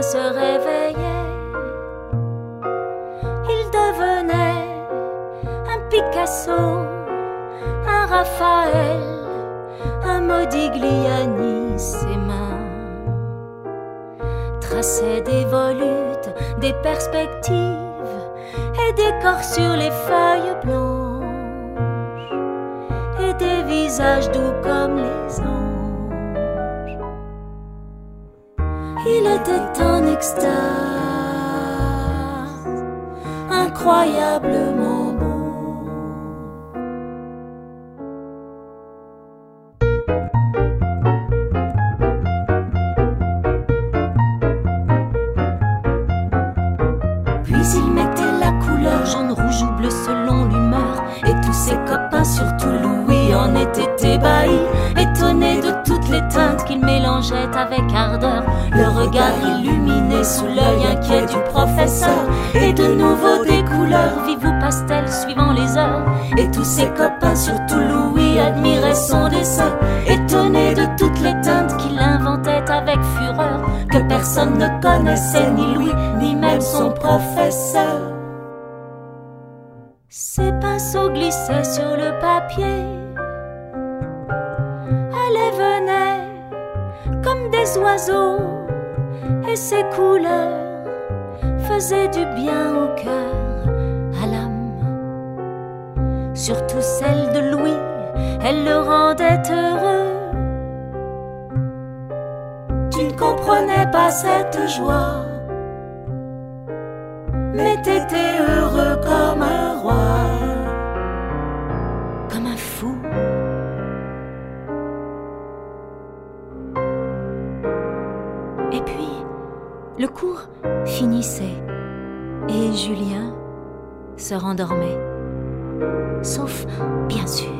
se réveillait, il devenait un Picasso, un Raphaël, un Modigliani. Ses mains traçaient des volutes, des perspectives et des corps sur les feuilles blanches et des visages doux comme les anges. Il était en extase, incroyablement beau. Il mettait la couleur jaune, rouge ou bleu selon l'humeur. Et tous ses copains, surtout Louis, en étaient ébahis, étonnés de toutes les teintes qu'il mélangeait avec ardeur. Le regard illuminé sous l'œil inquiet du professeur. Et de nouveau des couleurs vives ou pastel suivant les heures. Et tous ses copains, surtout Louis, admiraient son dessin, étonnés de toutes les teintes qu'il inventait avec fureur, que personne ne connaissait, ni Louis, ni même son professeur. Ses pinceaux glissaient sur le papier, allaient, venaient comme des oiseaux, et ses couleurs faisaient du bien au cœur, à l'âme. Surtout celle de Louis, elle le rendait heureux. Tu ne comprenais pas cette joie, mais t'étais heureux comme un roi, comme un fou. Et puis, le cours finissait et Julien se rendormait, sauf, bien sûr,